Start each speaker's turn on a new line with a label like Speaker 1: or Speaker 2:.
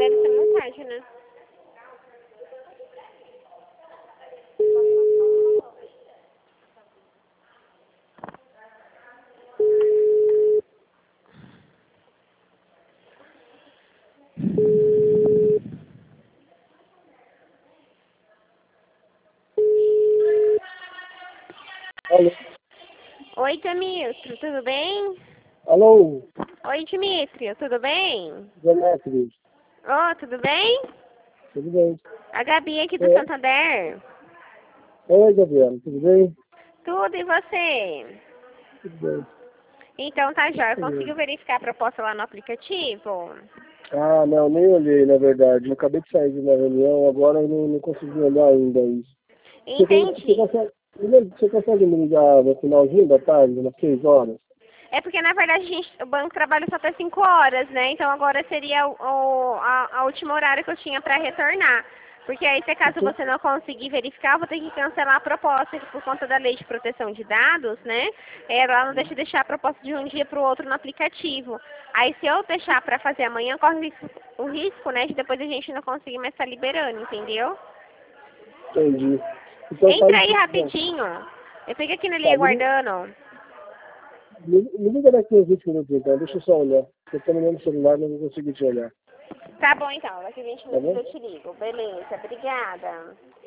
Speaker 1: deve ser muito tarde, né?
Speaker 2: Alô?
Speaker 1: Oi, Demetrio, tudo bem?
Speaker 2: Alô?
Speaker 1: Oi, Demetrio, tudo bem?
Speaker 2: Demetrio,
Speaker 1: Ô, tudo bem?
Speaker 2: tudo bem?
Speaker 1: A Gabi aqui do
Speaker 2: É.
Speaker 1: Santander.
Speaker 2: Oi, Gabriela, tudo bem?
Speaker 1: Tudo, e você?
Speaker 2: Tudo bem.
Speaker 1: Então tá, Jóia.
Speaker 2: Tudo bem.
Speaker 1: Conseguiu verificar a proposta lá no aplicativo?
Speaker 2: Ah, não, nem olhei, na verdade. Eu acabei de sair de uma reunião, agora eu não consegui olhar ainda isso.
Speaker 1: Entendi.
Speaker 2: Você consegue me ligar no finalzinho da tarde, umas 6 horas?
Speaker 1: É porque, na verdade, o banco trabalha só até 5 horas, né? Então agora seria a última horário que eu tinha para retornar. Porque aí, se caso
Speaker 2: Então,
Speaker 1: você não conseguir verificar, eu vou ter que cancelar a proposta por conta da lei de proteção de dados, né? Ela não deixar a proposta de um dia para o outro no aplicativo. Aí, se eu deixar para fazer amanhã, corre o risco, né, de depois a gente não conseguir mais estar liberando, entendeu?
Speaker 2: entendi. Então
Speaker 1: Entra
Speaker 2: faz
Speaker 1: aí
Speaker 2: isso. Bom,
Speaker 1: rapidinho. Eu fico aqui na
Speaker 2: tá,
Speaker 1: linha aguardando.
Speaker 2: me liga daqui uns 20 minutos, então. Deixa eu só olhar. Eu tô no meu celular, não vou conseguir te olhar.
Speaker 1: Tá bom, então. Daqui 20
Speaker 2: Tá
Speaker 1: minutos
Speaker 2: bom?
Speaker 1: eu te ligo. Beleza, obrigada.